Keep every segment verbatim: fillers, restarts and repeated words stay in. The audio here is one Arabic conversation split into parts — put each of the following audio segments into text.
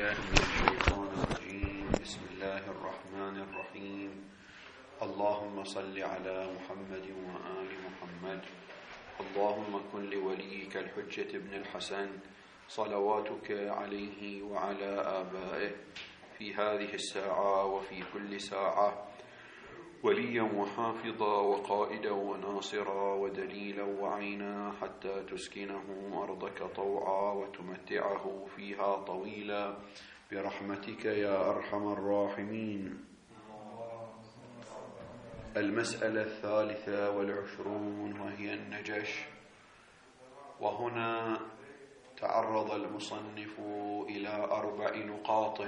بالله من الشيطان الرجيم. بسم الله الرحمن الرحيم. اللهم صل على محمد وآل محمد. اللهم كن لوليك الحجة ابن الحسن صلواتك عليه وعلى آبائه في هذه الساعة وفي كل ساعة وليا وحافظا وقائدا وناصرا ودليلا وعينا حتى تسكنه أرضك طوعا وتمتعه فيها طويلا برحمتك يا أرحم الراحمين. المسألة الثالثة والعشرون وهي النجش. وهنا تعرض المصنف إلى أربع نقاط،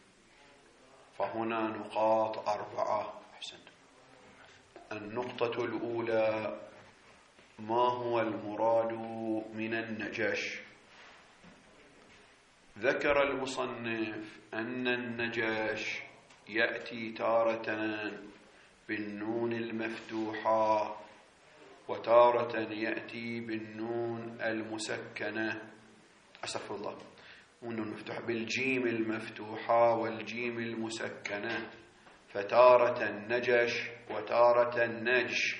فهنا نقاط أربعة. أحسنت. النقطة الأولى: ما هو المراد من النجش؟ ذكر المصنف أن النجش يأتي تارة بالنون المفتوحة وتارة يأتي بالنون المسكنة، أسف الله، النون المفتوحة بالجيم المفتوحة والجيم المسكنة، فتارة النجش وتارة النجش.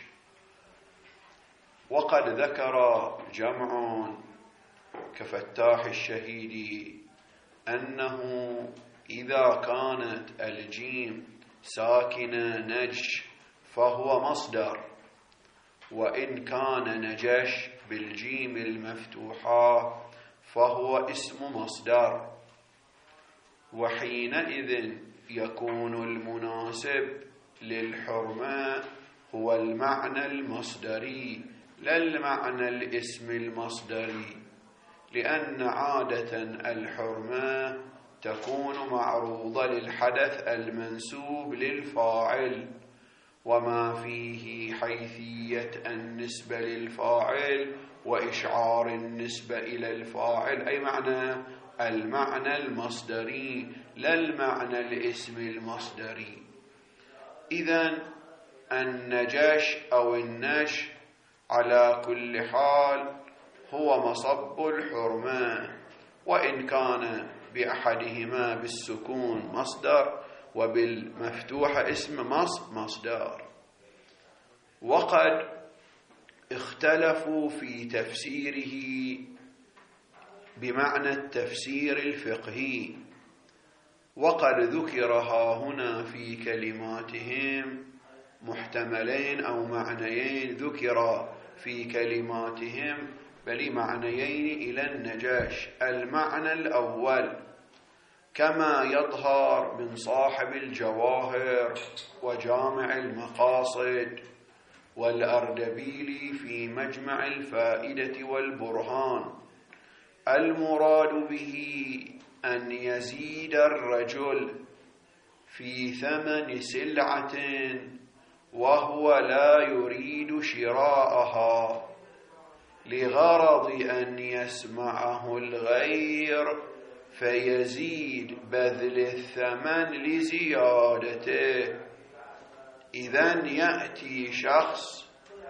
وقد ذكر جمع كفتاح الشهيد أنه إذا كانت الجيم ساكنة نجش فهو مصدر، وإن كان نجش بالجيم المفتوحة فهو اسم مصدر، وحينئذ يكون المناسب للحرمة هو المعنى المصدري لا المعنى الاسم المصدري، لأن عادة الحرمة تكون معروضة للحدث المنسوب للفاعل، وما فيه حيثية النسبة للفاعل وإشعار النسبة إلى الفاعل، أي معنى المعنى المصدري لا المعنى الاسم المصدري. إذن النجش أو النش على كل حال هو مصب الحرمة، وإن كان بأحدهما بالسكون مصدر وبالمفتوح اسم مصدر. وقد اختلفوا في تفسيره بمعنى التفسير الفقهي، وقد ذكرها هنا في كلماتهم محتملين أو معنيين، ذكر في كلماتهم بل معنيين إلى النجاش. المعنى الأول كما يظهر من صاحب الجواهر وجامع المقاصد والأردبيلي في مجمع الفائدة والبرهان، المراد به أن يزيد الرجل في ثمن سلعة وهو لا يريد شراءها لغرض أن يسمعه الغير فيزيد بذل الثمن لزيادته. إذن يأتي شخص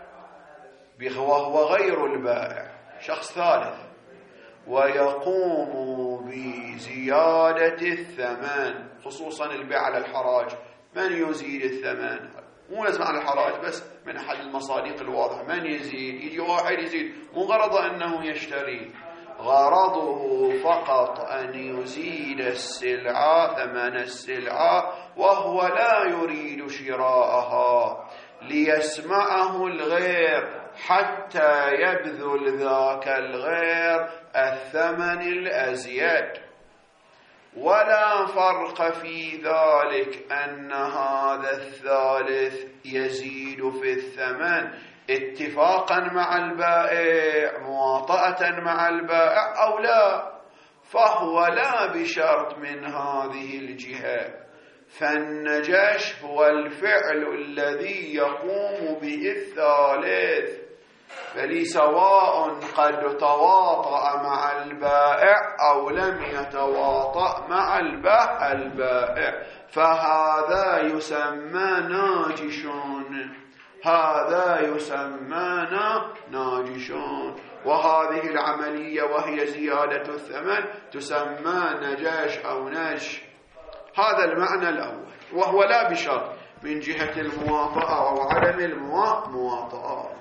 وهو غير البائع، شخص ثالث، ويقوم بزيادة الثمن، خصوصا البيع على الحراج. من يزيد الثمن؟ مو لازم على الحراج بس، من أحد المصادق الواضحة. من يزيد؟ يجي واحد يزيد، مو غرض أنه يشتري، غرضه فقط أن يزيد السلعة، ثمن السلعة، وهو لا يريد شراءها ليسمعه الغير حتى يبذل ذاك الغير الثمن الأزيد. ولا فرق في ذلك أن هذا الثالث يزيد في الثمن اتفاقا مع البائع، مواطأة مع البائع أو لا، فهو لا بشرط من هذه الجهة. فالنجش هو الفعل الذي يقوم به الثالث، فلسواء قد تواطأ مع البائع أو لم يتواطأ مع البائع، فهذا يسمى ناجش، هذا يسمى ناجش. وهذه العملية وهي زيادة الثمن تسمى نجاش أو نجش. هذا المعنى الأول، وهو لا بشرط من جهة المواطأة أو عدم المواطأة.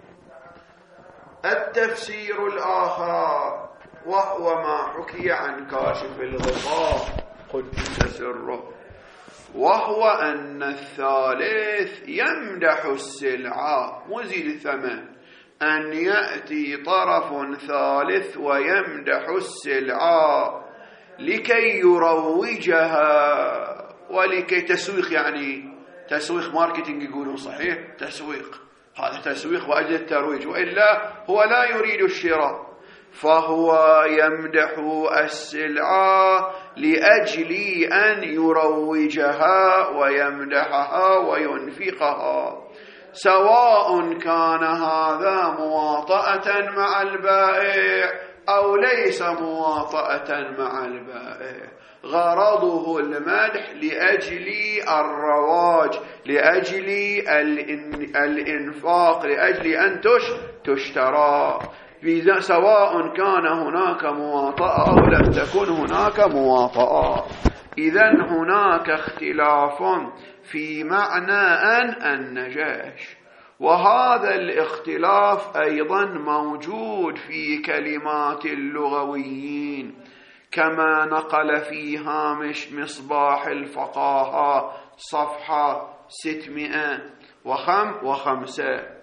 التفسير الآخر وهو ما حكي عن كاشف الغطاء قدس سره، وهو أن الثالث يمدح السلعة وزيد الثمن، أن يأتي طرف ثالث ويمدح السلعة لكي يروجها ولكي تسويق، يعني تسويق ماركتينج يقولون صحيح، تسويق، هذا تسويق وأجل الترويج، وإلا هو لا يريد الشراء، فهو يمدح السلعة لأجل أن يروجها ويمدحها وينفقها، سواء كان هذا مواطأة مع البائع أو ليس مواطأة مع البائع، غرضه المدح لأجل الرواج، لأجل الإنفاق، لأجل أن تشترى، سواء كان هناك مواطأة أو لم تكن هناك مواطأة. إذن هناك اختلاف في معنى أن النجاش، وهذا الاختلاف أيضا موجود في كلمات اللغويين، كما نقل في هامش مصباح الفقاهة صفحة ستمائة وخمسة.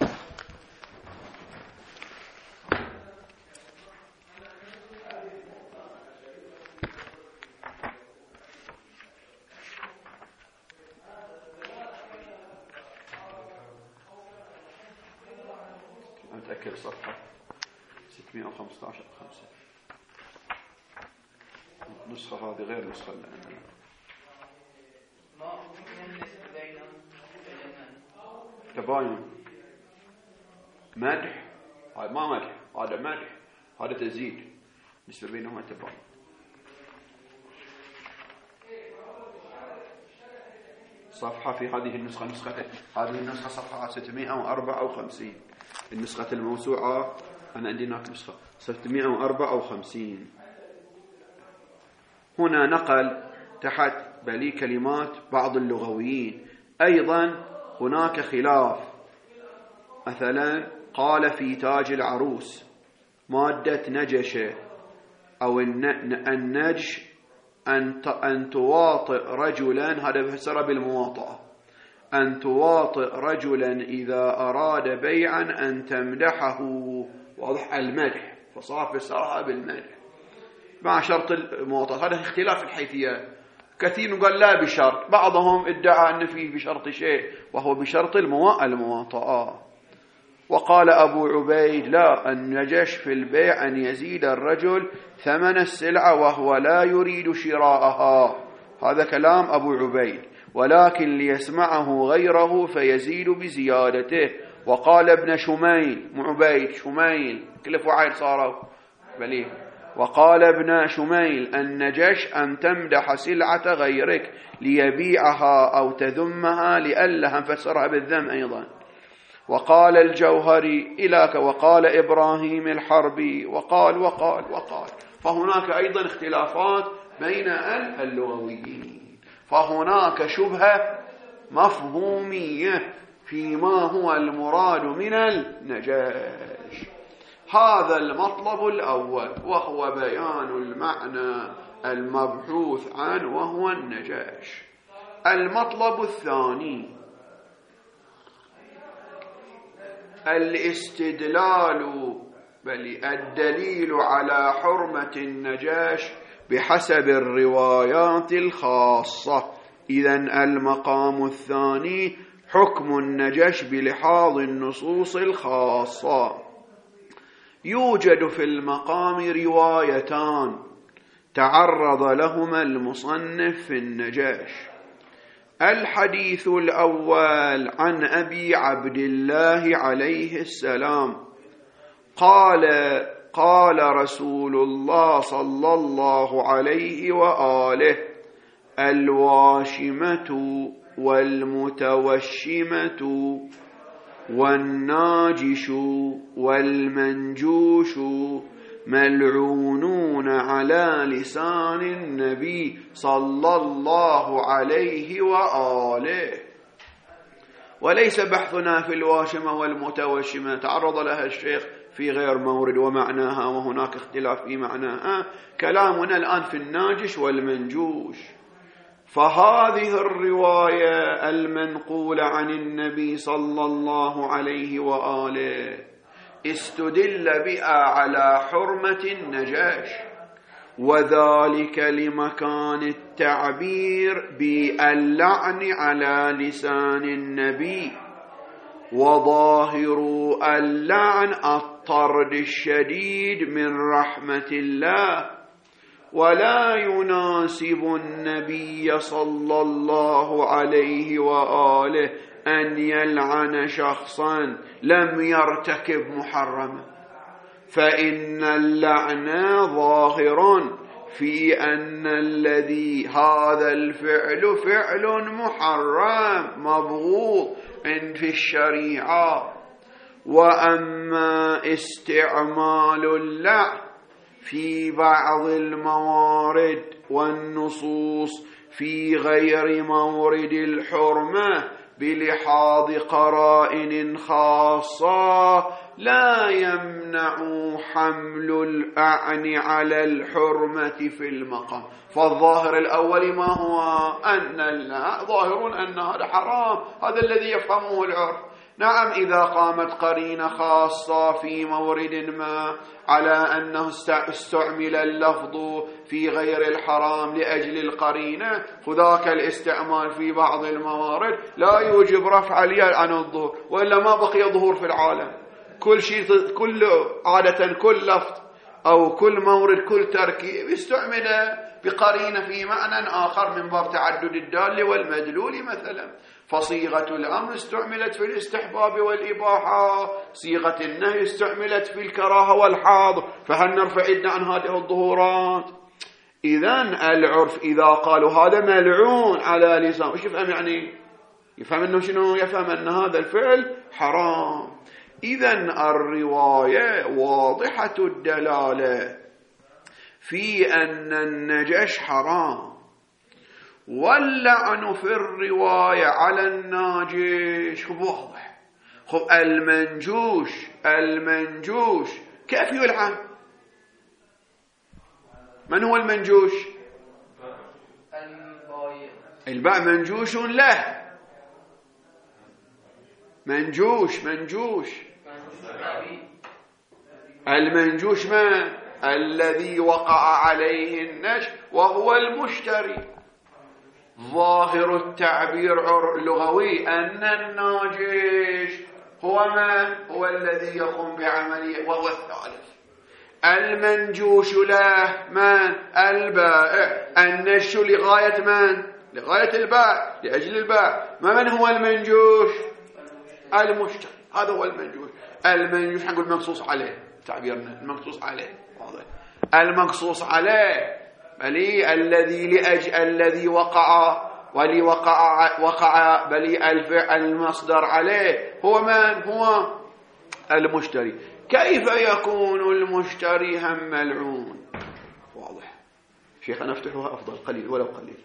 أتأكد صفحة ستمائة وخمسة عشر خمسة. النسخة هذه غير النسخة اللي عندنا. تباين مدح، هذا ما مدح، هذا مدح، هذا تزيد، نسبة بينهما تباين. صفحة في هذه النسخة، نسخة هذه النسخة صفحة ستمائة وأربعة وخمسين. النسخة الموسوعة أنا عندي هناك نسخة ستمائة وأربعة وخمسين. هنا نقل تحت بلي كلمات بعض اللغويين. أيضا هناك خلاف، مثلا قال في تاج العروس مادة نجشة أو النجش أن تواطئ رجلا، هذا فسر بالمواطأة، أن تواطئ رجلا إذا أراد بيعا أن تمدحه، واضح المدح، فصار فسرها بالمدح مع شرط المواطأة. هذا اختلاف الحيثيات، كثير قال لا بشرط، بعضهم ادعى أن فيه بشرط شيء وهو بشرط المواطأة. وقال أبو عبيد لا، النجش في البيع أن يزيد الرجل ثمن السلعة وهو لا يريد شراءها، هذا كلام أبو عبيد، ولكن ليسمعه غيره فيزيد بزيادته. وقال ابن شميل، معبيد شميل كل فعيل صاروا بليه. وقال ابن شميل النجش أن تمدح سلعة غيرك ليبيعها أو تذمها لألا نفسرها بالذم أيضا. وقال الجوهري إلاك، وقال إبراهيم الحربي، وقال وقال وقال. فهناك أيضا اختلافات بين اللغويين، فهناك شبهة مفهومية فيما هو المراد من النجاش. هذا المطلب الأول، وهو بيان المعنى المبحوث عنه وهو النجاش. المطلب الثاني الاستدلال، بل الدليل على حرمة النجاش بحسب الروايات الخاصة. إذن المقام الثاني حكم النجاش بلحاظ النصوص الخاصة. يوجد في المقام روايتان تعرض لهما المصنف في النجاش. الحديث الأول عن أبي عبد الله عليه السلام قال قال رسول الله صلى الله عليه وآله الواشمة والمتوشمة والناجش والمنجوش ملعونون على لسان النبي صلى الله عليه وآله. وليس بحثنا في الواشمة والمتوشمة، تعرض لها الشيخ في غير مورد ومعناها، وهناك اختلاف في معناها. كلامنا الآن في الناجش والمنجوش. فهذه الرواية المنقولة عن النبي صلى الله عليه وآله استدل بها على حرمة النجاش، وذلك لمكان التعبير باللعن على لسان النبي، وظاهر اللعن الطرد الشديد من رحمة الله، ولا يناسب النبي صلى الله عليه وآله أن يلعن شخصا لم يرتكب محرما، فإن اللعن ظاهر في أن الذي هذا الفعل فعل محرم مبغوض في الشريعة. وأما استعمال اللعن في بعض الموارد والنصوص في غير مورد الحرمة بلحاظ قرائن خاصة لا يمنع حمل الأعن على الحرمة في المقام. فالظاهر الأول ما هو؟ أن لا ظاهر أن هذا حرام، هذا الذي يفهمه العرف. نعم، إذا قامت قرينة خاصة في مورد ما على أنه استعمل اللفظ في غير الحرام لأجل القرينة، فذاك الاستعمال في بعض الموارد لا يوجب رفع اليد عن الظهور، وإلا ما بقي ظهور في العالم. كل شيء، كل عادة كل لفظ أو كل مورد كل تركيب استعمل بقرينة في معنى آخر من باب تعدد الدال والمدلول مثلا. فصيغة الأمر استعملت في الاستحباب والإباحة، صيغة النهي استعملت في الكراهة والحظر، فهل نرفع يدنا عن هذه الظهورات؟ إذن العرف إذا قالوا هذا ملعون على لسان، وش يفهم يعني؟ يفهم أنه شنو؟ يفهم أن هذا الفعل حرام. إذن الرواية واضحة الدلالة في أن النجش حرام، واللعن في الرواية على الناجش واضح. خب المنجوش المنجوش كيف يلعن؟ من هو المنجوش؟ الباء منجوش له، منجوش منجوش المنجوش من؟ الذي وقع عليه النجش وهو المشتري. ظاهر التعبير اللغوي أن الناجش هو من؟ هو الذي يقوم بعمله، وهو الثالث. المنجوش له من؟ البائع. النجش لغاية من؟ لغاية البائع، لأجل البائع. ما من هو المنجوش؟ المشتري، هذا هو المنجوش. المنجوش حنقول منصوص عليه، تعبيرنا المنصوص عليه واضح. المنصوص عليه بلي الذي لأجل الذي وقع ولي وقع وقع بلي الفعل المصدر عليه هو من؟ هو المشتري. كيف يكون المشتري هم ملعون؟ واضح. شيخ أنا أفتحها أفضل قليل ولو قليل.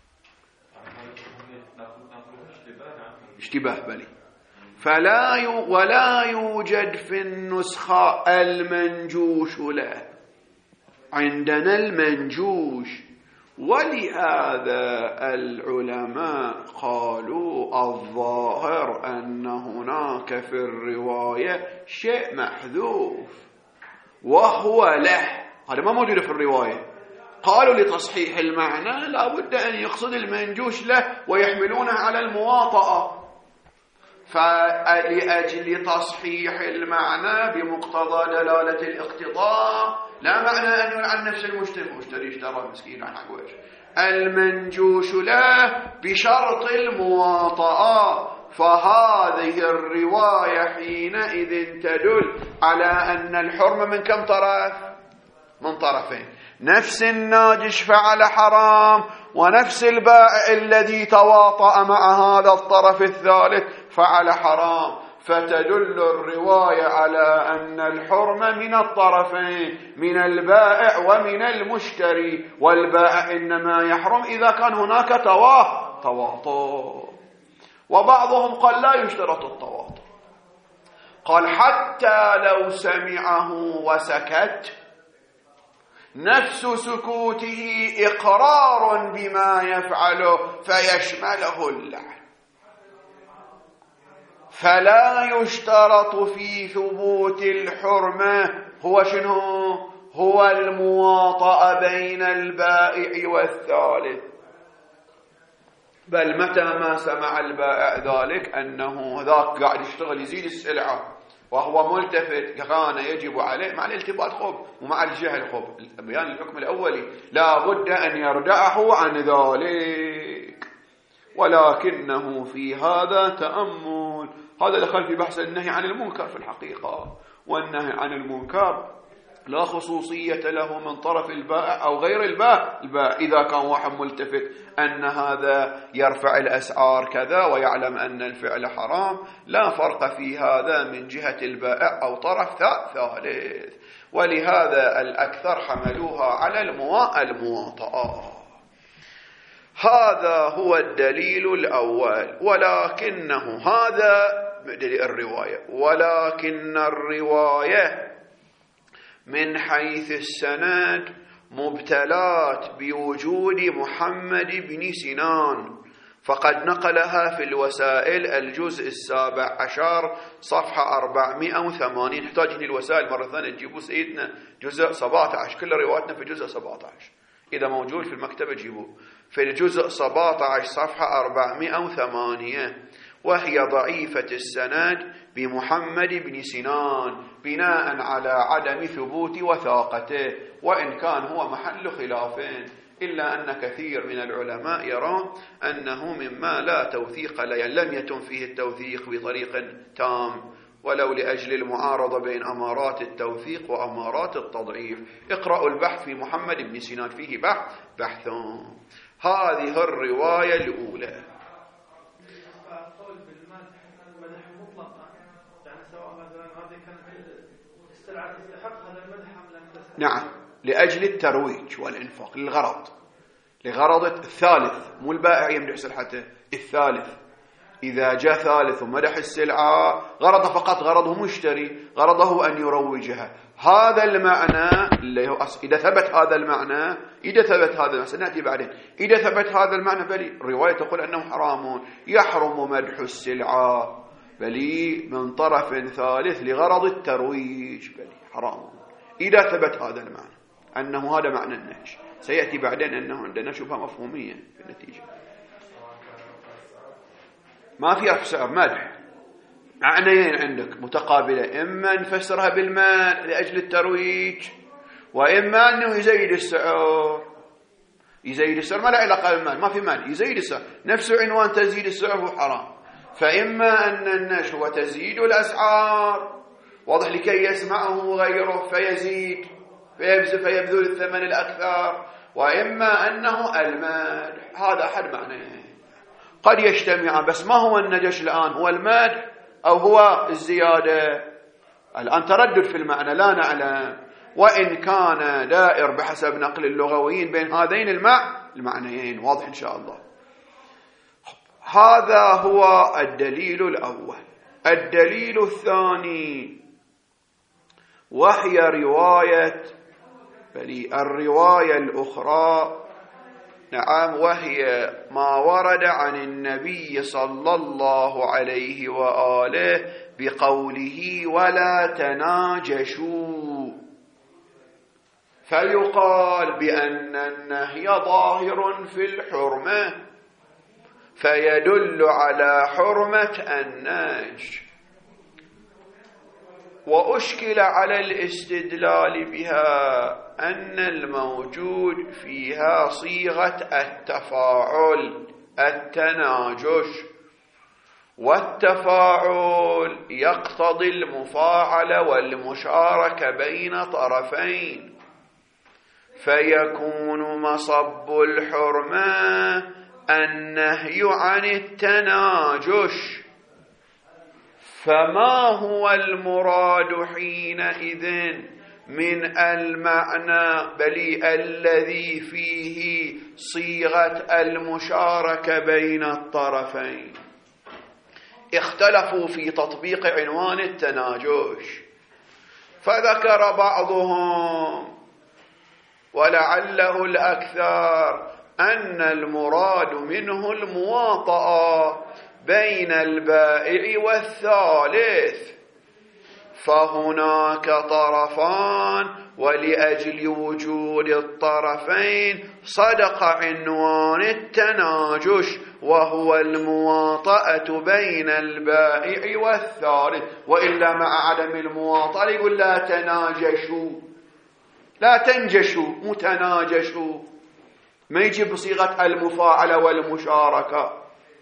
اشتباه بلي. فلا ي... ولا يوجد في النسخة المنجوش له، عندنا المنجوش. ولهذا العلماء قالوا الظاهر أن هناك في الرواية شيء محذوف وهو له، هذا ما موجود في الرواية. قالوا لتصحيح المعنى لا بد أن يقصد المنجوش له ويحملونه على المواطأة، فلأجل تصحيح المعنى بمقتضى دلالة الاقتضاء لا معنى أن يلعن نفس المشتري، المشتري اشترى مسكين عن حقوش. المنجوش له بشرط المواطأة، فهذه الرواية حينئذ تدل على أن الحرمة من كم طرف؟ من طرفين. نفس الناجش فعل حرام، ونفس البائع الذي تواطأ مع هذا الطرف الثالث فعل حرام. فتدل الرواية على أن الحرمة من الطرفين، من البائع ومن المشتري، والبائع إنما يحرم إذا كان هناك تواطؤ. وبعضهم قال لا يشترط التواطؤ، قال حتى لو سمعه وسكت نفس سكوته إقرار بما يفعله فيشمله اللعن، فلا يشترط في ثبوت الحرمة هو شنو؟ هو المواطأة بين البائع والثالث، بل متى ما سمع البائع ذلك أنه ذاك قاعد يشتغل يزيد السلعة وهو ملتفت كان يجب عليه مع الالتفات خب ومع الجهل خب، بيان الحكم الأولي لا بد أن يردعه عن ذلك، ولكنه في هذا تأمل. هذا دخل في بحث النهي عن المنكر في الحقيقة، والنهي عن المنكر لا خصوصية له من طرف البائع أو غير البائع. البائع إذا كان واحد ملتفت أن هذا يرفع الأسعار كذا ويعلم أن الفعل حرام، لا فرق في هذا من جهة البائع أو طرف ثالث، ولهذا الأكثر حملوها على المواطأة. هذا هو الدليل الأول، ولكنه هذا دليل الرواية، ولكن الرواية من حيث السند مبتلات بوجود محمد بن سنان، فقد نقلها في الوسائل الجزء السابع عشر صفحة أربعمائة وثمانين. نحتاج الوسائل مرة ثانية تجيبوا سيدنا جزء سبعة عشر، كل رواياتنا في جزء سبعة عشر، إذا موجود في المكتبة جيبوه في الجزء سبعة عشر صفحة أربعمائة وثمانية، وهي ضعيفة السند بمحمد بن سنان بناء على عدم ثبوت وثاقته، وإن كان هو محل خلاف، إلا أن كثير من العلماء يرون أنه مما لا توثيق لم يتم فيه التوثيق بطريق تام، ولو لأجل المعارضة بين أمارات التوثيق وأمارات التضعيف. اقرأوا البحث في محمد بن سنان، فيه بحث بحثون. هذه الرواية الأولى. نعم، لأجل الترويج والإنفاق، للغرض، لغرض الثالث، مو البائع يمدح سلعته، الثالث إذا جاء ثالث ومدح السلعة غرضه فقط غرضه مشتري، غرضه أن يروجها. هذا المعنى اللي هو أص... إذا ثبت هذا المعنى، إذا ثبت هذا المعنى سنأتي بعدين، إذا ثبت هذا المعنى بلي الرواية تقول أنه حرام، يحرم مدح السلعة بلي من طرف ثالث لغرض الترويج، بلي حرام إذا ثبت هذا المعنى، أنه هذا معنى النهي. سيأتي بعدين أنه عندنا شبهة مفهومية في النتيجة، ما في أفسار مدح معنيين عندك متقابلة، إما نفسرها بالمال لأجل الترويج، وإما أنه يزيد السعر. يزيد السعر ما له علاقة بالمال، ما في مال، يزيد السعر نفسه عنوان تزيد السعر هو حرام. فإما أن النشر هو تزيد الأسعار واضح لكي يسمعه غيره فيزيد فيبذل فيبذل الثمن الأكثر، وإما أنه المال. هذا أحد معناه قد يجتمع، بس ما هو النجش الآن؟ هو المال أو هو الزيادة؟ الآن تردد في المعنى لا نعلم، وإن كان دائر بحسب نقل اللغويين بين هذين المعنيين واضح إن شاء الله. هذا هو الدليل الأول. الدليل الثاني وهي رواية بلي الرواية الأخرى، نعم، وهي ما ورد عن النبي صلى الله عليه وآله بقوله ولا تناجشوا، فيقال بأن النهي ظاهر في الحرمة فيدل على حرمة النجش، وأشكل على الاستدلال بها أن الموجود فيها صيغة التفاعل التناجش، والتفاعل يقتضي المفاعلة والمشاركة بين طرفين، فيكون مصب الحرمة النهي عن التناجش، فما هو المراد حينئذ من المعنى بل الذي فيه صيغة المشاركة بين الطرفين؟ اختلفوا في تطبيق عنوان التناجش، فذكر بعضهم ولعله الأكثر أن المراد منه المواطأة بين البائع والثالث، فهناك طرفان ولأجل وجود الطرفين صدق عنوان التناجش وهو المواطأة بين البائع والثالث، وإلا مع عدم المواطأة يقول لا تناجشوا لا تنجشوا متناجشوا، ما يجي بصيغة المفاعلة والمشاركة.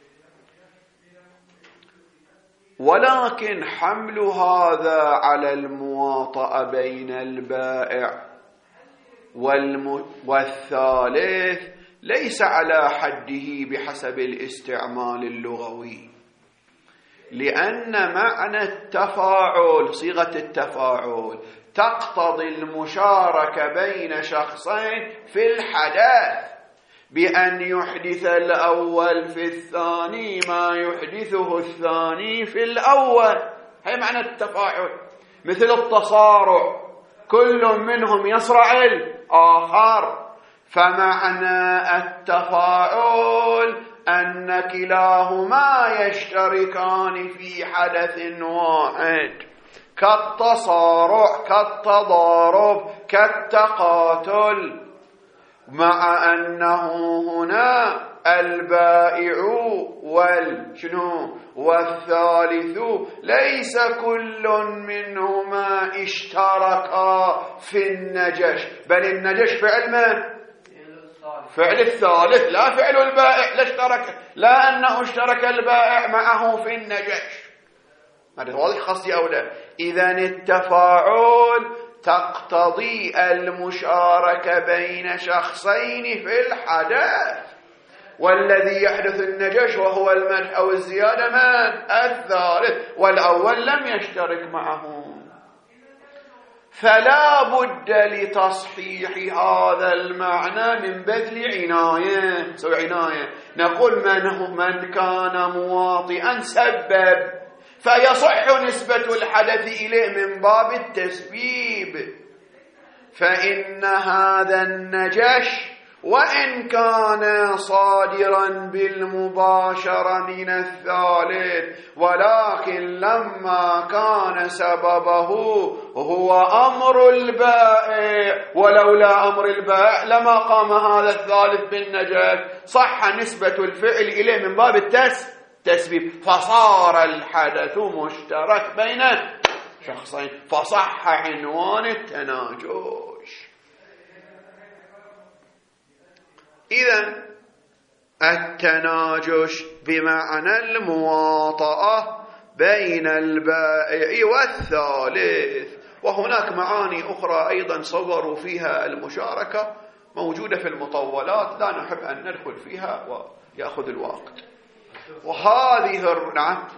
ولكن حمل هذا على المواطأة بين البائع والم... والثالث ليس على حده بحسب الاستعمال اللغوي، لأن معنى التفاعل صيغة التفاعل تقتضي المشاركة بين شخصين في الحدث بأن يحدث الأول في الثاني ما يحدثه الثاني في الأول، هي معنى التفاعل. مثل التصارع، كل منهم يصرع الآخر، فمعنى التفاعل أن كلاهما يشتركان في حدث واحد كالتصارع كالتضارب كالتقاتل، مع أنه هنا البائع والشنو والثالث ليس كل منهما اشتركا في النجش، بل النجش فعل من؟ فعل الثالث لا فعل البائع، لا اشترك لا أنه اشترك البائع معه في النجش. هذا واضح قصدي أو لا؟ إذن التفاعل تقتضي المشاركة بين شخصين في الحدث، والذي يحدث النجش وهو المدح أو الزيادة من؟ الثالث، والأول لم يشترك معه. فلا بد لتصحيح هذا المعنى من بذل عناية سوي عناية نقول من, من كان مواطئا سبب فيصح نسبة الحدث إليه من باب التسبيب، فإن هذا النجش وإن كان صادرا بالمباشرة من الثالث، ولكن لما كان سببه هو أمر البائع، ولولا أمر البائع لما قام هذا الثالث بالنجش، صح نسبة الفعل إليه من باب التسبيب تسبيب، فصار الحدث مشترك بين شخصين، فصح عنوان التناجش. إذن التناجش بمعنى المواطأة بين البائع والثالث، وهناك معاني أخرى أيضا صوروا فيها المشاركة موجودة في المطولات لا نحب أن ندخل فيها ويأخذ الوقت. وهذه الرنعة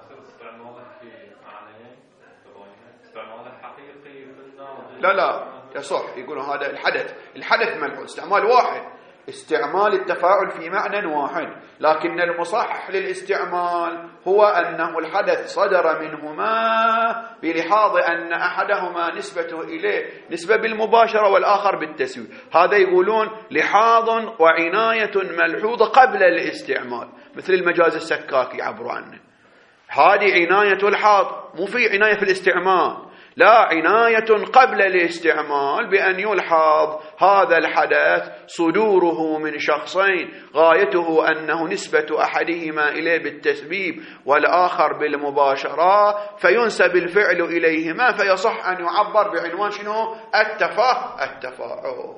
لا لا يصح يقولوا هذا الحدث الحدث ملحوظ استعمال واحد، استعمال التفاعل في معنى واحد، لكن المصحح للاستعمال هو أنه الحدث صدر منهما بلحاظ أن أحدهما نسبته إليه نسبة بالمباشرة والآخر بالتسوية، هذا يقولون لحاظ وعناية ملحوظة قبل الاستعمال، مثل المجاز السكاكي يعبروا عنه، هذه عناية الحاظ مو في عناية في الاستعمال، لا عناية قبل الاستعمال بأن يلحظ هذا الحدث صدوره من شخصين غايته أنه نسبة أحدهما إليه بالتسبيب والآخر بالمباشرة، فينسب الفعل إليهما فيصح أن يعبر بعنوان شنو؟ التفا التفاعل.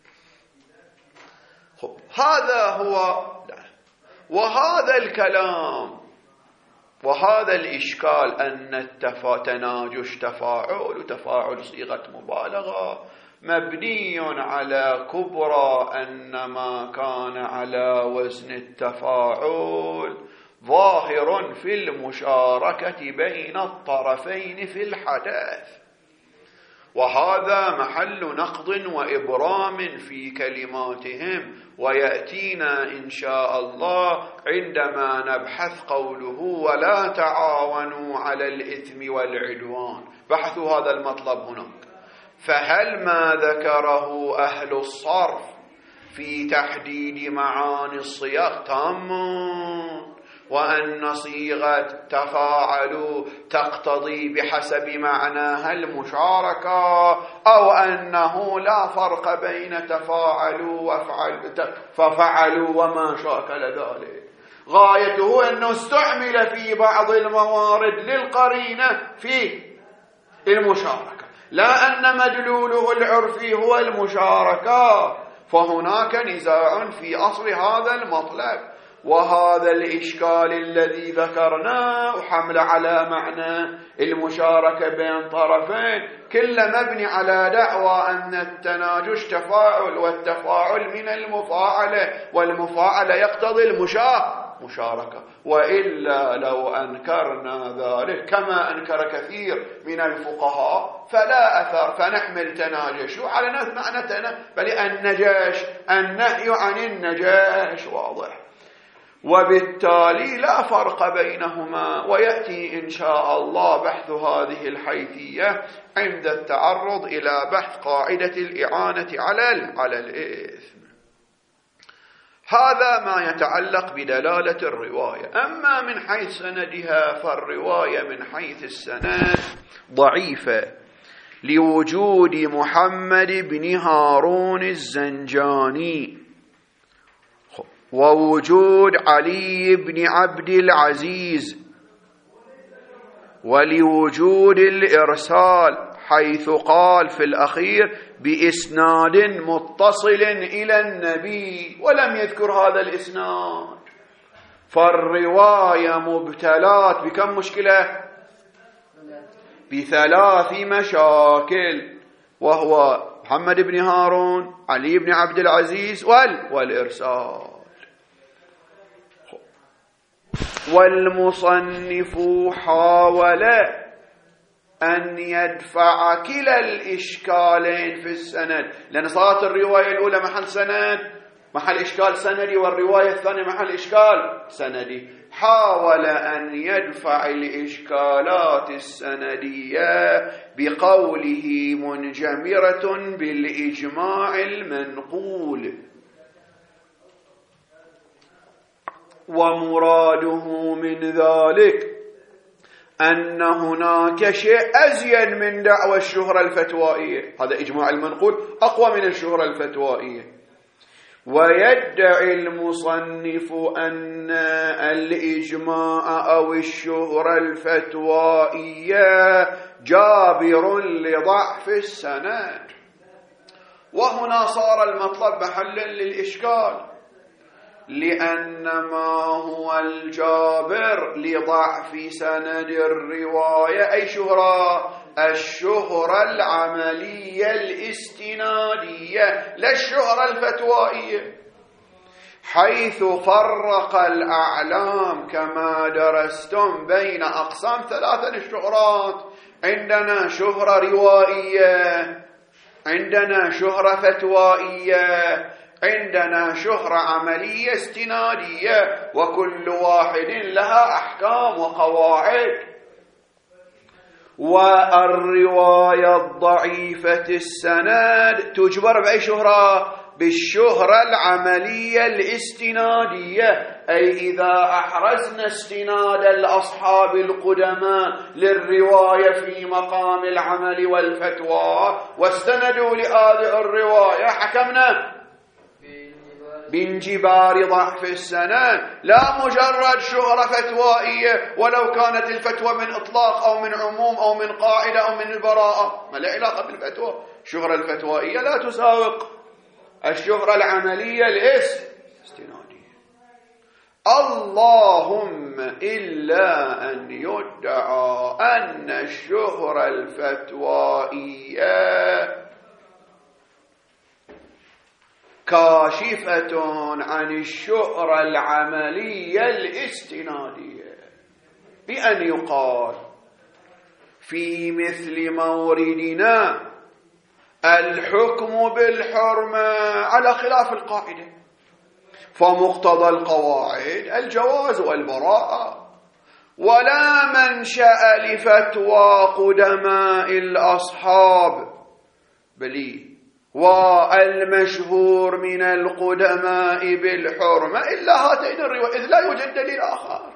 خب هذا هو، وهذا الكلام وهذا الإشكال أن التناجش تفاعل وتفاعل صيغة مبالغة مبني على كبرى أن ما كان على وزن التفاعل ظاهر في المشاركة بين الطرفين في الحدث، وهذا محل نقض وإبرام في كلماتهم، ويأتينا إن شاء الله عندما نبحث قوله ولا تعاونوا على الإثم والعدوان، بحثوا هذا المطلب هناك. فهل ما ذكره أهل الصرف في تحديد معاني الصيغ تام، وأن صيغة تفاعلوا تقتضي بحسب معناها المشاركة، أو أنه لا فرق بين تفاعلوا ففعلوا وما شاكل ذلك؟ غايته أنه استعمل في بعض الموارد للقرينة في المشاركة، لا أن مدلوله العرفي هو المشاركة. فهناك نزاع في أصل هذا المطلب، وهذا الإشكال الذي ذكرناه حمل على معنى المشاركة بين طرفين كل مبني على دعوى أن التناجش تفاعل، والتفاعل من المفاعلة، والمفاعلة يقتضي المشاركة. وإلا لو أنكرنا ذلك كما أنكر كثير من الفقهاء فلا أثر، فنحمل تناجش على معنى تناجش، بل النجاش النهي عن النجاش واضح، وبالتالي لا فرق بينهما. ويأتي إن شاء الله بحث هذه الحيثية عند التعرض إلى بحث قاعدة الإعانة على على الإثم. هذا ما يتعلق بدلالة الرواية. أما من حيث سندها فالرواية من حيث السند ضعيفة لوجود محمد بن هارون الزنجاني ووجود علي بن عبد العزيز، ولوجود الإرسال حيث قال في الأخير بإسناد متصل إلى النبي، ولم يذكر هذا الإسناد. فالرواية مبتلات بكم مشكلة؟ بثلاث مشاكل، وهو محمد بن هارون، علي بن عبد العزيز، والإرسال. والمصنف حاول أن يدفع كلا الإشكالين في السند، لأن صارت الرواية الأولى محل سند محل إشكال سندي، والرواية الثانية محل إشكال سندي. حاول أن يدفع الإشكالات السندية بقوله منجمرة بالإجماع المنقول، ومراده من ذلك أن هناك شيء أزين من دعوى الشهرة الفتوائية. هذا إجماع المنقول أقوى من الشهرة الفتوائية. ويدعي المصنف أن الإجماع أو الشهرة الفتوائية جابر لضعف السند. وهنا صار المطلب محلا للإشكال، لأن ما هو الجابر لضعف سند الرواية أي شهرة؟ الشهرة العملية الاستنادية، لا الشهرة الفتوائية، حيث فرق الأعلام كما درستم بين أقسام ثلاثة للشهرات. عندنا شهرة روائية، عندنا شهرة فتوائية، عندنا شهرة عملية استنادية، وكل واحد لها أحكام وقواعد. والرواية الضعيفة السند تجبر بأي شهرة؟ بالشهرة العملية الاستنادية، أي إذا أحرزنا استناد الأصحاب القدماء للرواية في مقام العمل والفتوى واستندوا لهذه الرواية حكمنا بانجبار ضعف السند، لا مجرد شهرة فتوائية ولو كانت الفتوى من إطلاق أو من عموم أو من قاعدة أو من البراءة، ما لا علاقة بالفتوى. الشهرة الفتوائية لا تساوق الشهرة العملية الاستنادية، اللهم إلا أن يدعى أن الشهرة الفتوائية كاشفة عن الشهرة العملية الاستنادية، بأن يقال في مثل موردنا الحكم بالحرمة على خلاف القاعدة، فمقتضى القواعد الجواز والبراءة، ولا منشأ لفتوى قدماء الأصحاب بلي والمشهور من القدماء بالحرمة إلا هاتين الروايات، إذ لا يوجد دليل آخر،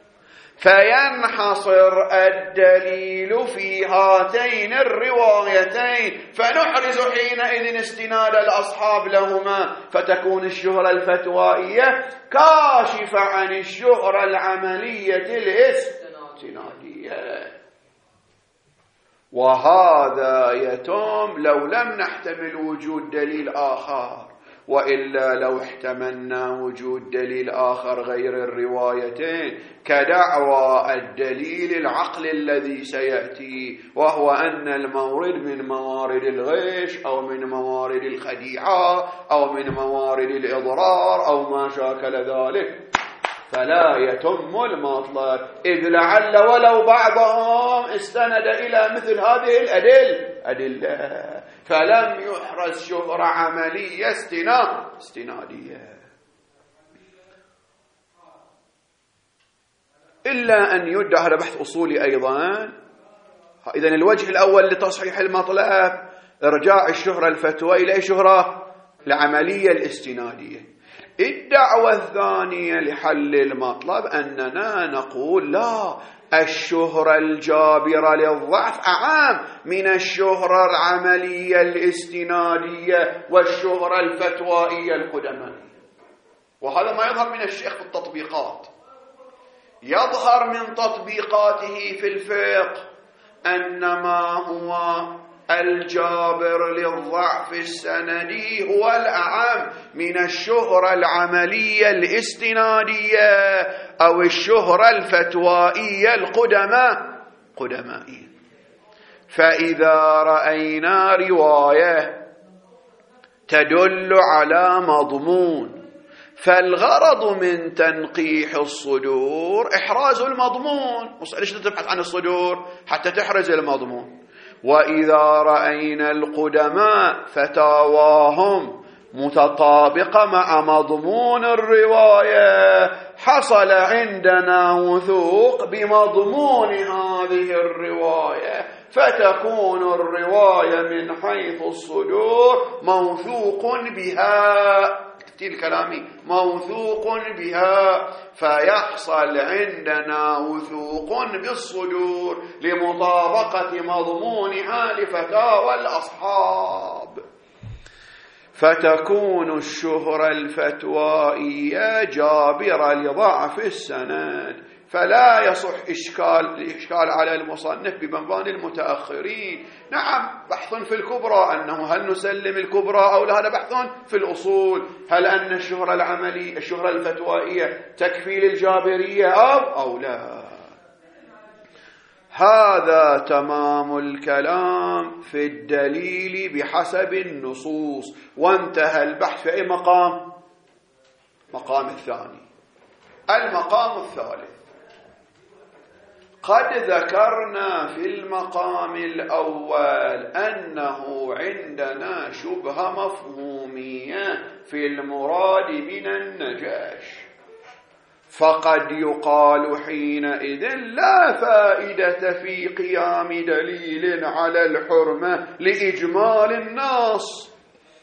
فينحصر الدليل في هاتين الروايتين، فنحرز حينئذ استناد الأصحاب لهما، فتكون الشهرة الفتوائية كاشفة عن الشهرة العملية الاستنادية. وهذا يتم لو لم نحتمل وجود دليل آخر، وإلا لو احتملنا وجود دليل آخر غير الروايتين كدعوى الدليل العقل الذي سيأتي، وهو أن المورد من موارد الغش أو من موارد الخديعة أو من موارد الإضرار أو ما شاكل ذلك، فلا يتم المطلب، إذ لعل ولو بعضهم استند إلى مثل هذه الأدلة أدلة، فلم يحرز شهرة عملية استنادية، إلا أن يدعى هذا بحث أصولي أيضا. إذن الوجه الأول لتصحيح المطلب إرجاع الشهرة الفتوى إلى شهرة العملية الاستنادية. الدعوة الثانية لحل المطلب أننا نقول لا، الشهرة الجابرة للضعف أعم من الشهرة العملية الاستنادية والشهرة الفتوائية القدماء. وهذا ما يظهر من الشيخ في التطبيقات، يظهر من تطبيقاته في الفقه أن ما هو الجابر للضعف السندي هو الأعم من الشهرة العملية الاستنادية أو الشهرة الفتوائية القدماء قدمائية. فإذا رأينا رواية تدل على مضمون، فالغرض من تنقيح الصدور إحراز المضمون، ليش تبحث عن الصدور؟ حتى تحرز المضمون. وإذا رأينا القدماء فتاواهم متطابقة مع مضمون الرواية، حصل عندنا وثوق بمضمون هذه الرواية، فتكون الرواية من حيث الصدور موثوق بها، تلك كلامي موثوق بها، فيحصل عندنا وثوق بالصدور لمطابقة مضمونها لفتاوى الأصحاب، فتكون الشهرة الفتوائية جابرة لضعف السند. فلا يصح إشكال الإشكال على المصنف بمبان المتأخرين. نعم بحث في الكبرى أنه هل نسلم الكبرى أو لا، هذا بحث في الأصول، هل أن الشهرة العملية الشهرة الفتوائية تكفي للجابرية أو أو لا. هذا تمام الكلام في الدليل بحسب النصوص، وانتهى البحث في أي مقام؟ مقام الثاني. المقام الثالث، قد ذكرنا في المقام الأول أنه عندنا شبهة مفهومية في المراد من النجاش، فقد يقال حينئذ لا فائدة في قيام دليل على الحرمة لإجمال النص،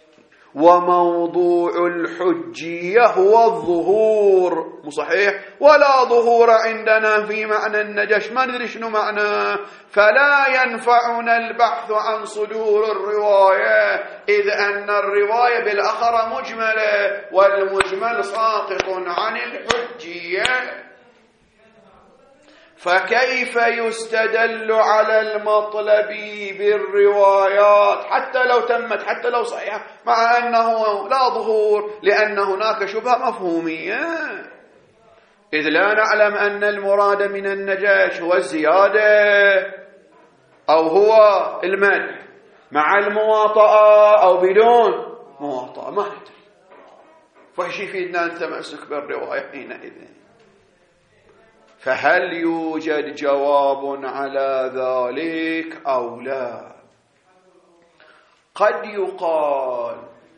وموضوع الحجية هو الظهور، مو صحيح؟ ولا ظهور عندنا في معنى النجش، ما ندري شنو معناه، فلا ينفعنا البحث عن صدور الرواية، إذ أن الرواية بالأخرى مجملة، والمجمل ساقط عن الحجية. فكيف يستدل على المطلب بالروايات حتى لو تمت، حتى لو صحيحة، مع أنه لا ظهور، لأن هناك شبهة مفهومية، إذ لا نعلم أن المراد من النجاش هو الزيادة أو هو المدح مع المواطأة أو بدون مواطأة، ما ندري. فايش يفيدنا أن تمسك بالرواية حينئذ؟ فهل يوجد جواب على ذلك أو لا؟ قد يقال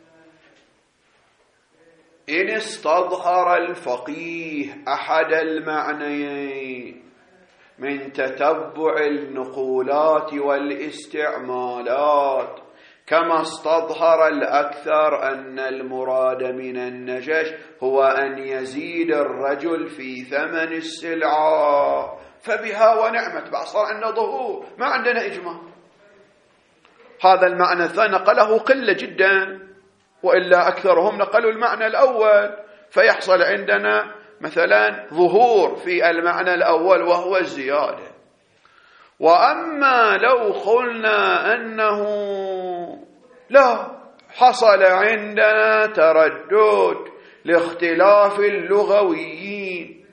إن استظهر الفقيه أحد المعنيين من تتبع النقولات والاستعمالات، كما استظهر الأكثر أن المراد من النجش هو أن يزيد الرجل في ثمن السلعة، فبها ونعمت، بقى صار عندنا ظهور، ما عندنا إجماع. هذا المعنى الثاني نقله قلة جدا، وإلا أكثرهم نقلوا المعنى الأول، فيحصل عندنا مثلا ظهور في المعنى الأول وهو الزيادة. وأما لو قلنا أنه لا حصل عندنا تردد لاختلاف اللغويين،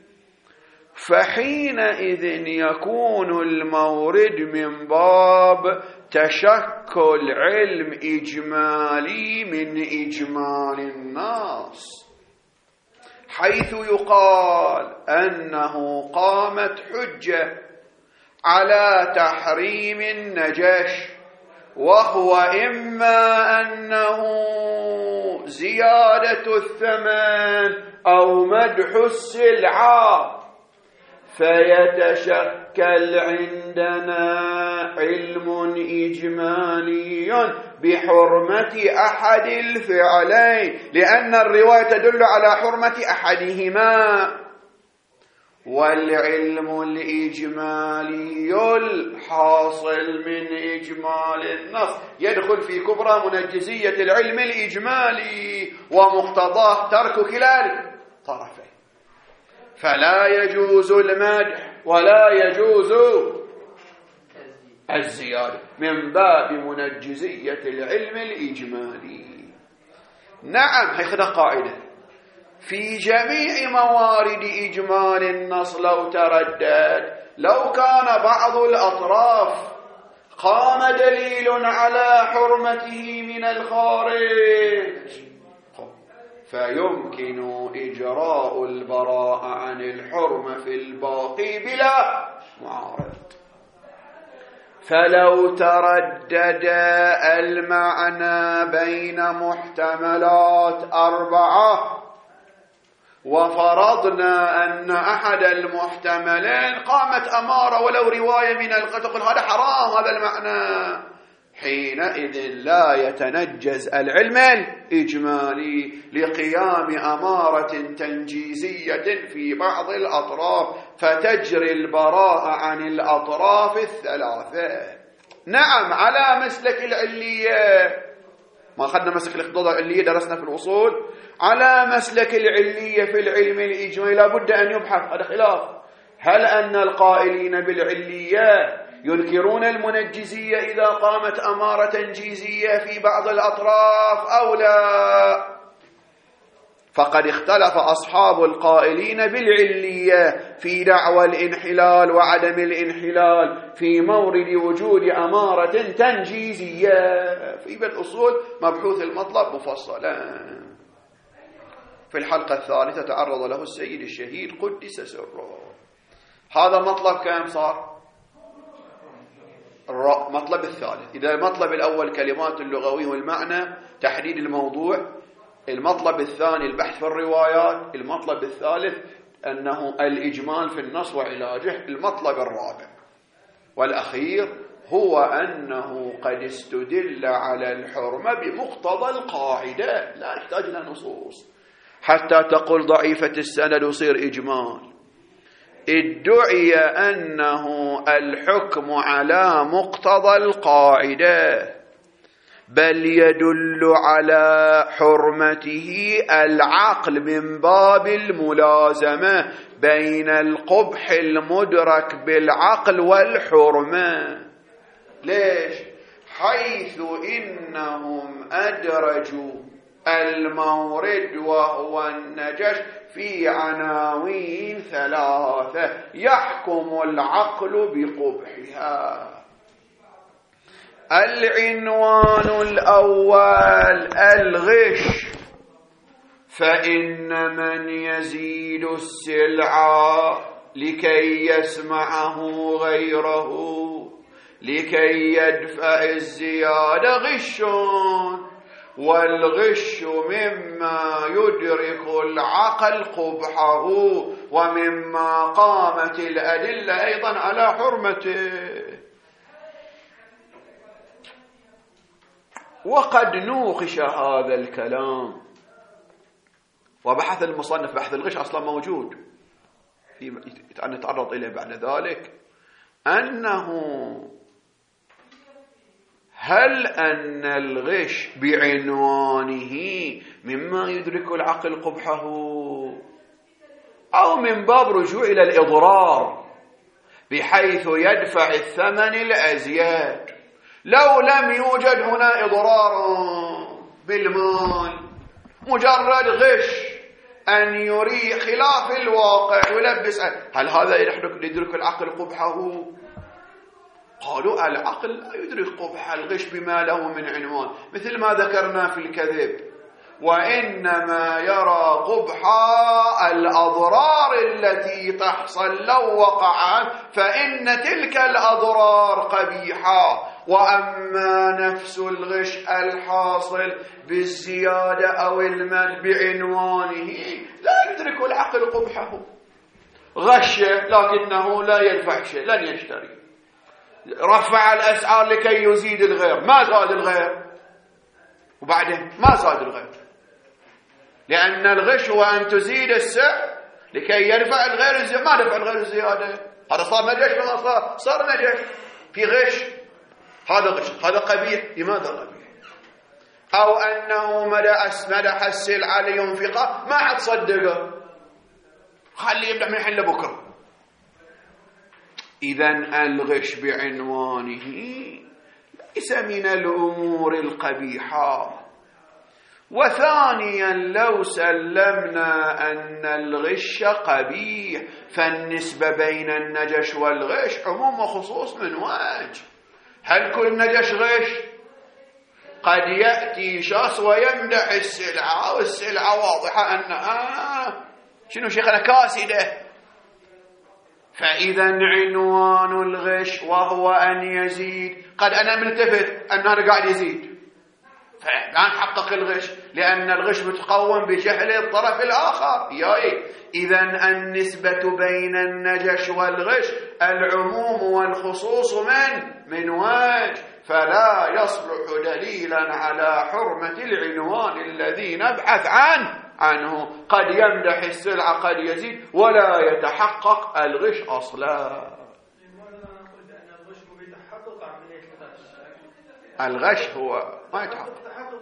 فحينئذ يكون المورد من باب تشكل علم إجمالي من إجمال النص، حيث يقال أنه قامت حجة على تحريم النجش، وهو إما أنه زيادة الثمن أو مدح السلعة، فيتشكل عندنا علم إجمالي بحرمة أحد الفعلين، لأن الرواية تدل على حرمة أحدهما. والعلم الإجمالي الحاصل من إجمال النص يدخل في كبرى منجزية العلم الإجمالي، ومقتضاه ترك كلا الطرفين، فلا يجوز المدح ولا يجوز الزيادة من باب منجزية العلم الإجمالي. نعم، هيخذ قاعدة في جميع موارد إجمال النص لو تردد، لو كان بعض الأطراف قام دليل على حرمته من الخارج، فيمكن إجراء البراءة عن الحرمة في الباقي بلا معارض. فلو تردد المعنى بين محتملات أربعة، وفرضنا أن أحد المحتملين قامت أمارة ولو رواية من القتل، تقول هذا حرام هذا المعنى، حينئذ لا يتنجز العلم الإجمالي لقيام أمارة تنجيزية في بعض الأطراف، فتجري البراءة عن الأطراف الثلاثة. نعم، على مسلك العلية، ما أخذنا مسلك الاقتضاء العلية درسنا في الوصول، على مسلك العلية في العلم الإجمالي لابد أن يبحث، هذا خلاف، هل أن القائلين بالعلية ينكرون المنجزية إذا قامت أمارة تنجيزية في بعض الأطراف أو لا؟ فقد اختلف أصحاب القائلين بالعلية في دعوى الانحلال وعدم الانحلال في مورد وجود أمارة تنجيزية. في بالأصول مبحوث المطلب مفصلا. في الحلقة الثالثة تعرض له السيد الشهيد قدس سره. هذا مطلب كم صار؟ مطلب الثالث. إذا المطلب الأول كلمات اللغوي والمعنى تحديد الموضوع، المطلب الثاني البحث في الروايات، المطلب الثالث أنه الإجمال في النص وعلاجه، المطلب الرابع والأخير هو أنه قد استدل على الحرمة بمقتضى القاعدة، لا يحتاج إلى نصوص حتى تقول ضعيفة السند وصير إجمال. ادعي أنه الحكم على مقتضى القاعدة، بل يدل على حرمته العقل من باب الملازمة بين القبح المدرك بالعقل والحرمة. ليش؟ حيث إنهم أدرجوا المورد وهو النجش في عناوين ثلاثة يحكم العقل بقبحها. العنوان الأول الغش، فإن من يزيد السلعة لكي يسمعه غيره لكي يدفع الزيادة غش، والغش مما يدرك العقل قبحه ومما قامت الأدلة أيضا على حرمته. وقد نوقش هذا الكلام وبحث المصنف بحث الغش أصلا موجود في نتعرض إليه بعد ذلك، أنه هل أن الغش بعنوانه مما يدرك العقل قبحه أو من باب رجوع إلى الإضرار بحيث يدفع الثمن الأزيد؟ لو لم يوجد هنا إضرار بالمال، مجرد غش أن يري خلاف الواقع ويلبس، هل هذا يدرك العقل قبحه؟ قالوا العقل لا يدرك قبح الغش بما له من عنوان، مثل ما ذكرنا في الكذب، وإنما يرى قبح الأضرار التي تحصل لو وقع، فإن تلك الأضرار قبيحة. وأما نفس الغش الحاصل بالزيادة أو المد بعنوانه لا يدرك العقل قبحه، غش لكنه لا يدفع شيء، لن يشتري، رفع الأسعار لكي يزيد الغير، ما زاد الغير، وبعدين ما زاد الغير، لأن الغش هو أن تزيد السعر لكي يدفع الغير الزيادة، ما دفع الغير الزيادة، هذا صار نجش ولا صار صار نجش في غش، هذا غش، هذا قبيح. لماذا قبيح؟ أو أنه مدح السلعة لينفقه ما حد صدقه، خليه يبدأ من الحين لبكره. إذن الغش بعنوانه ليس من الأمور القبيحة. وثانيا لو سلمنا أن الغش قبيح، فالنسبة بين النجش والغش عموم وخصوص من وجه. هل كل نجش غش؟ قد يأتي شخص ويمدح السلعة والسلعة واضحة أنها شنو شيخنا كاسدة، فإذا عنوان الغش وهو أن يزيد، قد أنا ملتفت أن هذا قاعد يزيد، فلا نحقق الغش، لأن الغش متقوم بجهل الطرف الآخر. ياي إذن النسبة بين النجش والغش العموم والخصوص من من وجه، فلا يصلح دليلا على حرمة العنوان الذي نبحث عنه عنه. قد يمدح السلعة قد يزيد ولا يتحقق الغش أصلا. الغش هو ما يتحقق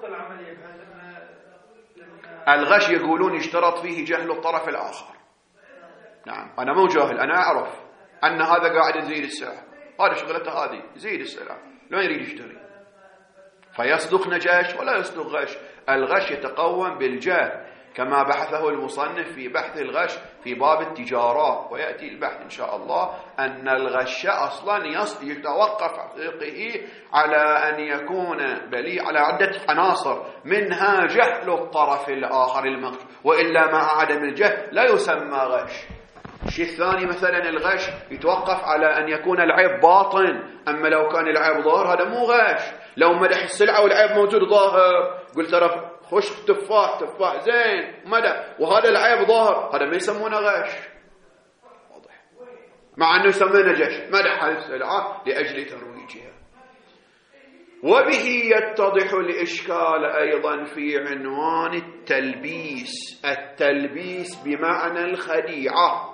الغش، يقولون يشترط فيه جهل الطرف الآخر. نعم أنا مو جاهل، أنا أعرف أن هذا قاعد يزيد السعر، هذا شغلته هذه يزيد السلعة، لا يريد يشتري، فيصدق نجاش ولا يصدق غش. الغش يتقوم بالجهل كما بحثه المصنف في بحث الغش في باب التجارة، ويأتي البحث إن شاء الله أن الغش أصلا يتوقف حقيقه على أن يكون بلي على عدة عناصر، منها جهل الطرف الآخر المغش، وإلا مع عدم الجهل لا يسمى غش. الشيء الثاني مثلا الغش يتوقف على أن يكون العيب باطن، أما لو كان العيب ظاهر هذا مو غش. لو مدح السلعة والعيب موجود ظاهر، قلت ترى خش تفاح تفاح زين مدى وهذا العيب ظاهر، هذا ما يسمونه غش، واضح، مع أنه يسمونه جش، مدح السلعة لأجل ترويجها. وبه يتضح الإشكال أيضا في عنوان التلبيس. التلبيس بمعنى الخديعة،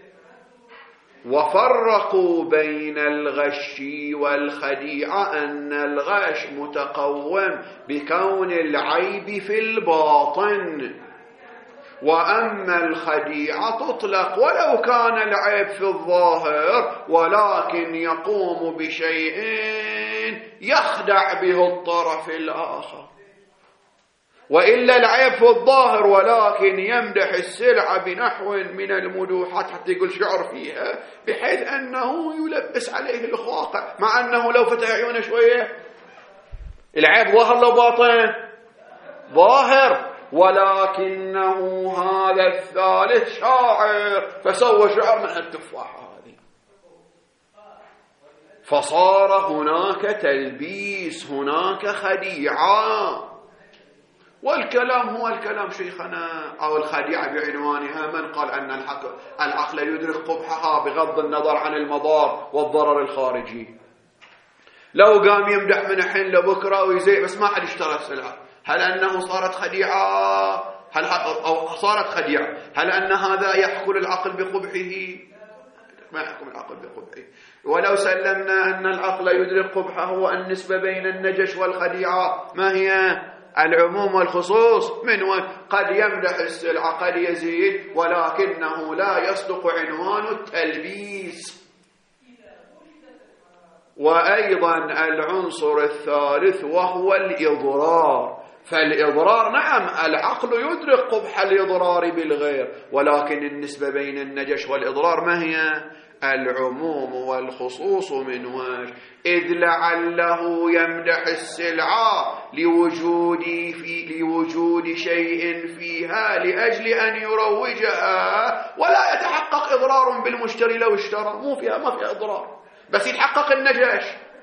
وفرقوا بين الغش والخديعة أن الغش متقوم بكون العيب في الباطن، وأما الخديعة تطلق ولو كان العيب في الظاهر، ولكن يقوم بشيء يخدع به الطرف الآخر. وإلا العيب في الظاهر ولكن يمدح السلعة بنحو من المدوحات حتى يقول شعر فيها، بحيث أنه يلبس عليه الواقع، مع أنه لو فتح عيونه شوية العيب ظاهر لو باطن ظاهر، ولكنه هذا الثالث شاعر فسوى شعر من التفاحة هذه، فصار هناك تلبيس، هناك خديعة. والكلام هو الكلام شيخنا، أو الخديعة بعنوانها. من قال أن العقل يدرك قبحها بغض النظر عن المضار والضرر الخارجي؟ لو قام يمدح من حين لبكرة ويزيع بس ما حد اشترى السلعة، هل أنه صارت خديعة؟ هل أو صارت خديعة؟ هل أن هذا يحكم العقل بقبحه؟ ما يحكم العقل بقبحه. ولو سلمنا أن العقل يدرك قبحه، والنسبة بين النجش والخديعة ما هي؟ العموم والخصوص. من وين؟ قد يمدح السلعة قد يزيد، ولكنه لا يصدق عنوان التلبيس. وأيضا العنصر الثالث وهو الإضرار. فالإضرار نعم العقل يدرك قبح الإضرار بالغير، ولكن النسبة بين النجش والإضرار ما هي؟ العموم والخصوص. من وجه؟ إذ لعله يمدح السلعة لوجود في لوجود شيء فيها لأجل أن يروجها، ولا يتحقق إضرار بالمشتري لو اشترى، مو فيها ما فيها إضرار، بس يتحقق النجاش.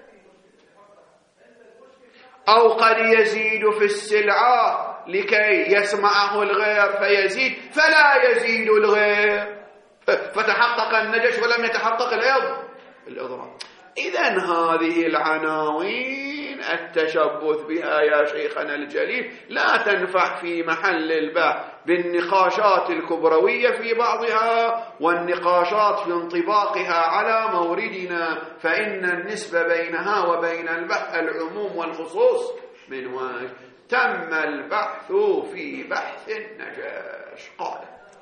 أو قد يزيد في السلعة لكي يسمعه الغير فيزيد، فلا يزيد الغير، فتحقق النجش ولم يتحقق الإضرار. إذن هذه العناوين التشبث بها يا شيخنا الجليل لا تنفع في محل البحث بالنقاشات الكبروية في بعضها والنقاشات في انطباقها على موردنا، فإن النسبة بينها وبين البحث العموم والخصوص. من وجه؟ تم البحث في بحث النجاش. قال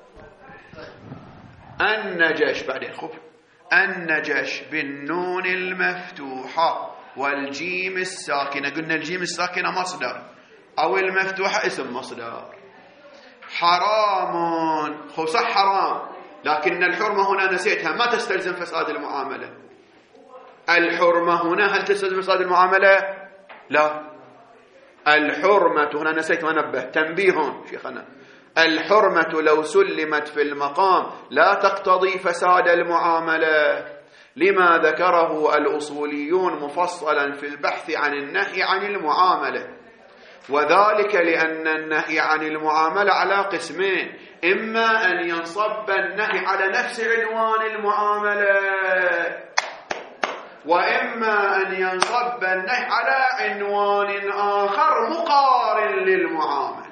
النجاش بعدين خب النجاش بالنون المفتوحة والجيم الساكنة. قلنا الجيم الساكنة مصدر أو المفتوحة اسم مصدر. حرام، خو صح حرام، لكن الحرمة هنا نسيتها، ما تستلزم فساد المعاملة. الحرمة هنا هل تستلزم فساد المعاملة؟ لا. الحرمة هنا نسيت ونبه، تنبيه شيخنا، الحرمة لو سلمت في المقام لا تقتضي فساد المعاملة، لما ذكره الأصوليون مفصلا في البحث عن النهي عن المعاملة، وذلك لأن النهي عن المعاملة على قسمين: إما أن ينصب النهي على نفس عنوان المعاملة، وإما أن ينصب النهي على عنوان آخر مقارن للمعاملة.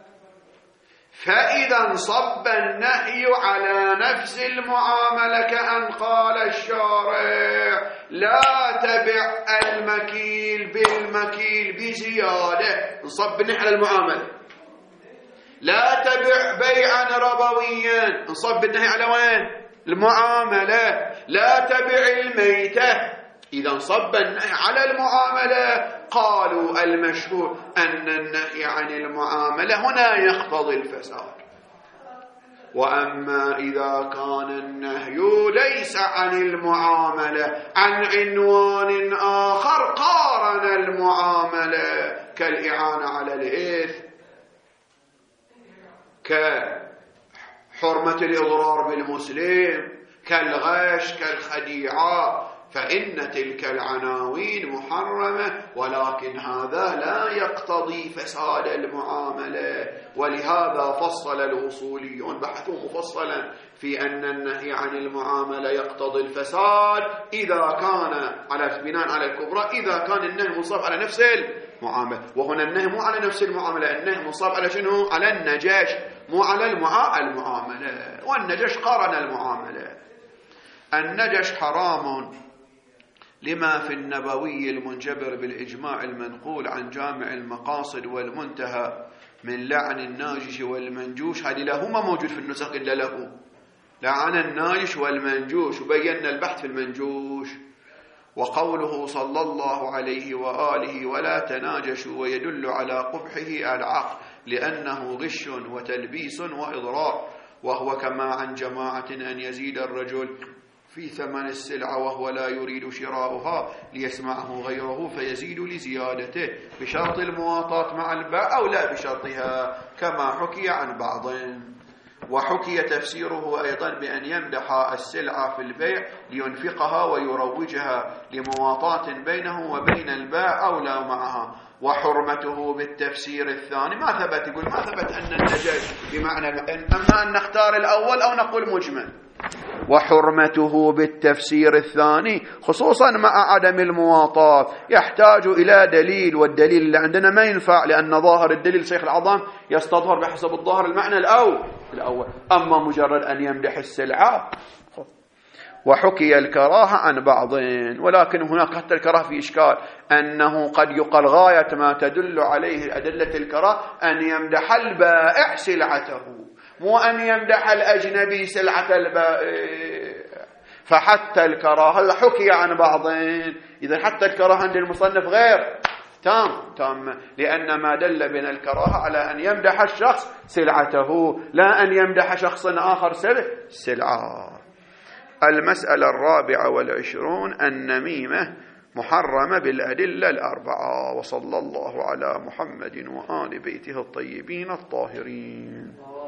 فإذا انصب النهي على نفس المعاملة كأن قال الشارع: لا تبع المكيل بالمكيل بزيادة، انصب النهي على المعاملة. لا تبع بيعا ربويا، انصب النهي على وين؟ المعاملة. لا تبع الميتة، إذا انصب النهي على المعاملة. قالوا المشهور أن النهي عن المعاملة هنا يقتضي الفساد. وأما إذا كان النهي ليس عن المعاملة، عن عنوان آخر قارن المعاملة، كالإعانة على الإثم، كحرمة الإضرار بالمسلم، كالغش، كالخديعة، فإن تلك العناوين محرمة، ولكن هذا لا يقتضي فساد المعاملة. ولهذا فصل الأصوليون، بحثوا مفصلا في أن النهي عن المعاملة يقتضي الفساد إذا كان على بناء على الكبرى، إذا كان النهي منصب على نفس المعاملة. وهنا النهي مو على نفس المعاملة، النهي منصب على شنو؟ على النجاش، مو على المعاملة. والنجاش قارن المعاملة. النجش حرام لما في النبوي المنجبر بالإجماع المنقول عن جامع المقاصد والمنتهى من لعن الناجش والمنجوش. هذه لهما موجود في النسخ إلا له، لعن الناجش والمنجوش، وبينا البحث في المنجوش. وقوله صلى الله عليه وآله ولا تناجشوا ويدل على قبحه العقل لأنه غش وتلبيس وإضرار، وهو كما عن جماعة أن يزيد الرجل في ثمن السلعة وهو لا يريد شراؤها ليسمعه غيره فيزيد لزيادته بشرط المواطاة مع الباء أو لا بشرطها كما حكي عن بعض. وحكي تفسيره أيضا بأن يمدح السلعة في البيع لينفقها ويروجها لمواطاة بينه وبين الباء أو لا معها. وحرمته بالتفسير الثاني ما ثبت، يقول ما ثبت أن النجاش بمعنى أما أن نختار الأول أو نقول مجمل. وحرمته بالتفسير الثاني خصوصا مع عدم المواطاة يحتاج إلى دليل، والدليل اللي عندنا ما ينفع لأن ظاهر الدليل شيخ العظام يستظهر بحسب الظاهر المعنى الأول الأول أما مجرد أن يمدح السلعة. وحكي الكراهة عن بعض، ولكن هناك حتى الكراهة في إشكال أنه قد يقال غاية ما تدل عليه أدلة الكراهة أن يمدح البائع سلعته مو أن يمدح الأجنبي سلعة البائع. فحتى الكراهة حكي عن بعض، إذا حتى الكراهة عند المصنف غير تام تام لأن ما دل بين الكراهة على أن يمدح الشخص سلعته لا أن يمدح شخص آخر سلعة. المسألة الرابعة والعشرون النميمة محرمة بالأدلة الأربعة. وصلى الله على محمد وآل بيته الطيبين الطاهرين.